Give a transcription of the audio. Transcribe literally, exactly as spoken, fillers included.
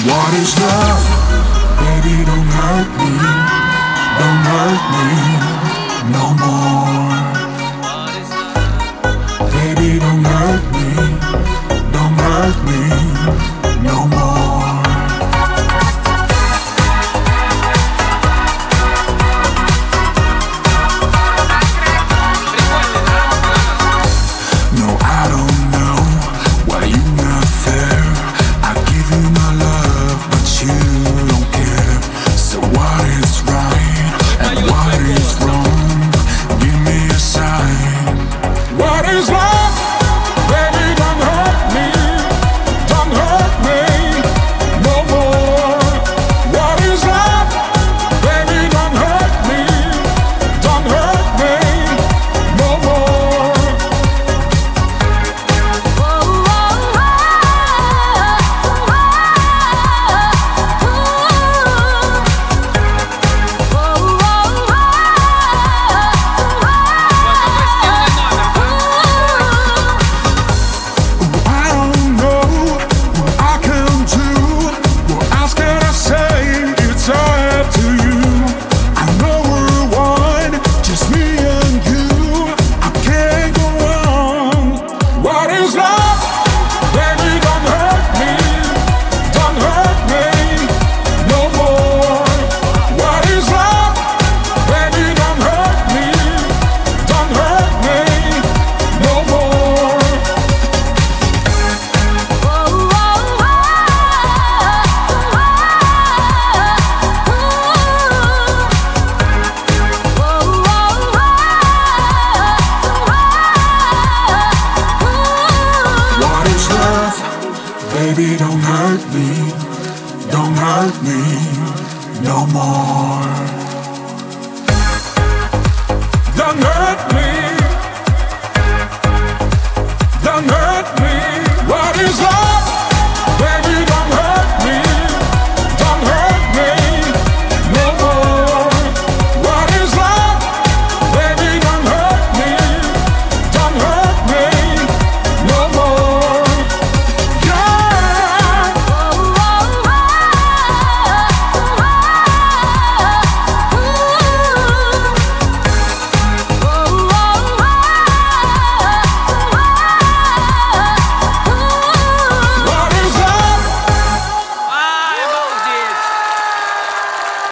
What is love? Baby, don't hurt me, don't hurt me no more. Baby, don't hurt me, don't hurt me no more. No, I don't know why you're not fair. I give you my love, but you don't care. So what is right and what is wrong? Give me a sign. What is love? Baby, don't hurt me, don't hurt me no more. What is love? Baby, don't hurt me, don't hurt me no more. I don't know what I can do. What else can I say? It's all up to you. I know we're one, just me and you. I can't go wrong. What is love? Baby, don't hurt me, don't hurt me no more. What is love? Baby, don't hurt me, don't hurt me no more. What is love? Baby, don't hurt me, don't hurt me no more. Don't hurt me, don't hurt